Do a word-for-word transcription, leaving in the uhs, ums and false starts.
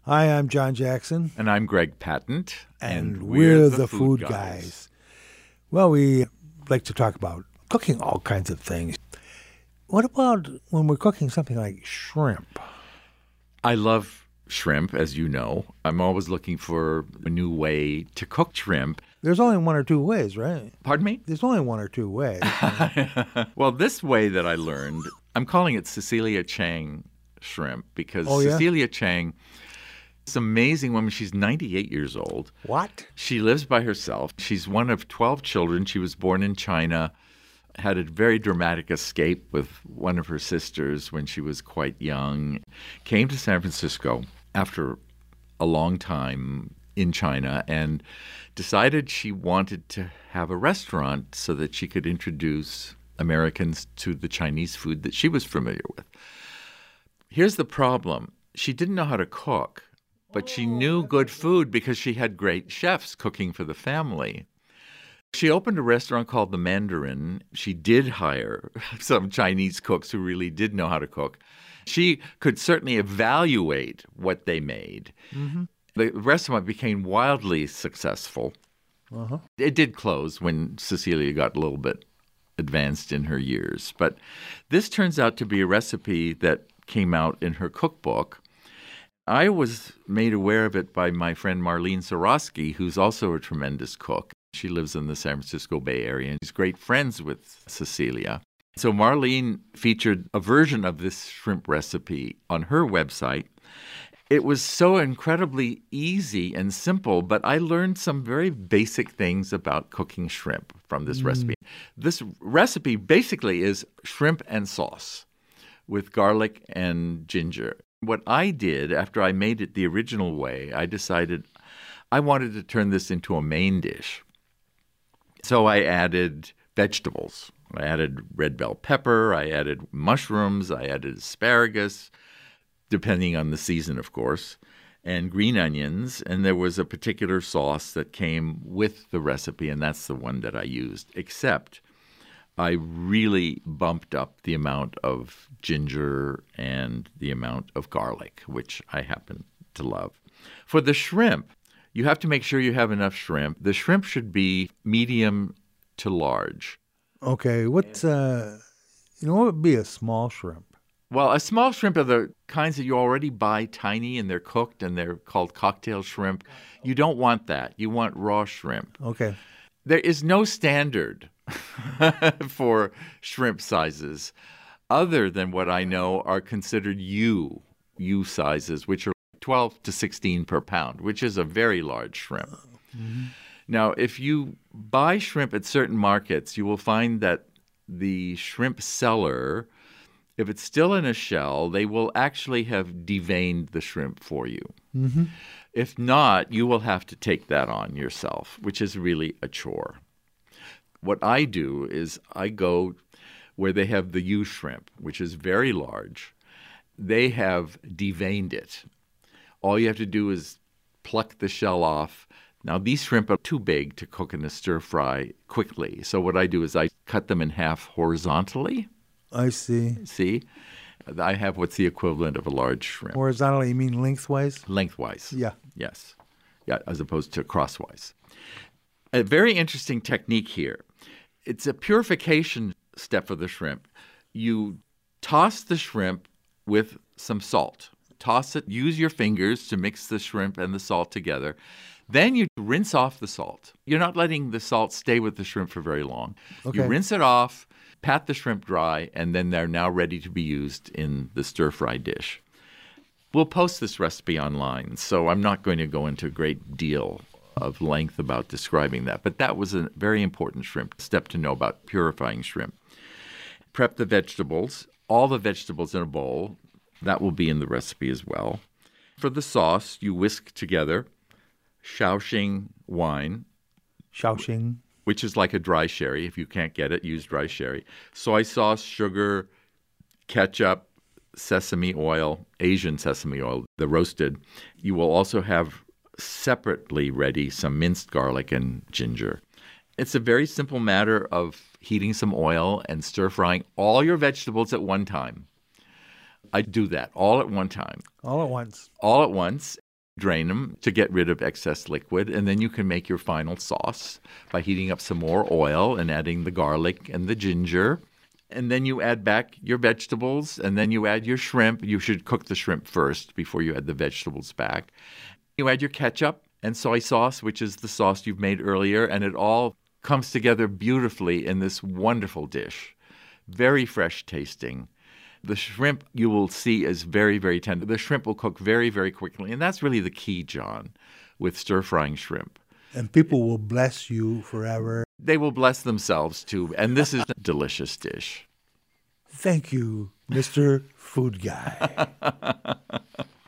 Hi, I'm John Jackson. And I'm Greg Patent. And, and we're, we're the, the Food, food guys. guys. Well, we like to talk about cooking all kinds of things. What about when we're cooking something like shrimp? I love shrimp, as you know. I'm always looking for a new way to cook shrimp. There's only one or two ways, right? Pardon me? There's only one or two ways. Well, this way that I learned, I'm calling it Cecilia Chang shrimp because oh, yeah? Cecilia Chang, this amazing woman. She's ninety-eight years old. What? She lives by herself. She's one of twelve children. She was born in China, had a very dramatic escape with one of her sisters when she was quite young, came to San Francisco after a long time in China and decided she wanted to have a restaurant so that she could introduce Americans to the Chinese food that she was familiar with. Here's the problem. She didn't know how to cook, but she knew good food because she had great chefs cooking for the family. She opened a restaurant called The Mandarin. She did hire some Chinese cooks who really did know how to cook. She could certainly evaluate what they made. Mm-hmm. The restaurant became wildly successful. Uh-huh. It did close when Cecilia got a little bit advanced in her years. But this turns out to be a recipe that came out in her cookbook. I was made aware of it by my friend Marlene Sorosky, who's also a tremendous cook. She lives in the San Francisco Bay Area, and she's great friends with Cecilia. So Marlene featured a version of this shrimp recipe on her website. It was so incredibly easy and simple, but I learned some very basic things about cooking shrimp from this mm. recipe. This recipe basically is shrimp and sauce with garlic and ginger. What I did after I made it the original way, I decided I wanted to turn this into a main dish. So I added vegetables. I added red bell pepper, I added mushrooms, I added asparagus, depending on the season, of course, and green onions. And there was a particular sauce that came with the recipe, and that's the one that I used, except I really bumped up the amount of ginger and the amount of garlic, which I happen to love. For the shrimp, you have to make sure you have enough shrimp. The shrimp should be medium to large. Okay, what's, uh, you know, what would be a small shrimp? Well, a small shrimp are the kinds that you already buy tiny and they're cooked and they're called cocktail shrimp. You don't want that. You want raw shrimp. Okay. There is no standard for shrimp sizes other than what I know are considered U, U sizes, which are twelve to sixteen per pound, which is a very large shrimp. Mm-hmm. Now, if you buy shrimp at certain markets, you will find that the shrimp seller, if it's still in a shell, they will actually have deveined the shrimp for you. Mm-hmm. If not, you will have to take that on yourself, which is really a chore. What I do is I go where they have the U shrimp, which is very large. They have deveined it. All you have to do is pluck the shell off. Now, these shrimp are too big to cook in a stir fry quickly. So what I do is I cut them in half horizontally. I see. See? I have what's the equivalent of a large shrimp. Horizontally, you mean lengthwise? Lengthwise. Yeah. Yes. Yeah, as opposed to crosswise. A very interesting technique here. It's a purification step for the shrimp. You toss the shrimp with some salt. Toss it, use your fingers to mix the shrimp and the salt together. Then you rinse off the salt. You're not letting the salt stay with the shrimp for very long. Okay. You rinse it off, pat the shrimp dry, and then they're now ready to be used in the stir-fry dish. We'll post this recipe online, so I'm not going to go into a great deal of length about describing that. But that was a very important shrimp step to know about purifying shrimp. Prep the vegetables, all the vegetables in a bowl. That will be in the recipe as well. For the sauce, you whisk together Shaoxing wine. Shaoxing. Which is like a dry sherry. If you can't get it, use dry sherry. Soy sauce, sugar, ketchup, sesame oil, Asian sesame oil, the roasted. You will also have separately ready some minced garlic and ginger. It's a very simple matter of heating some oil and stir-frying all your vegetables at one time. I do that all at one time. All at once. All at once. drain them to get rid of excess liquid, and then you can make your final sauce by heating up some more oil and adding the garlic and the ginger. And then you add back your vegetables, and then you add your shrimp. You should cook the shrimp first before you add the vegetables back. You add your ketchup and soy sauce, which is the sauce you've made earlier, and it all comes together beautifully in this wonderful dish. Very fresh tasting. The shrimp, you will see, is very, very tender. The shrimp will cook very, very quickly, and that's really the key, John, with stir-frying shrimp. And people will bless you forever. They will bless themselves, too, and this is a delicious dish. Thank you, Mister Food Guy.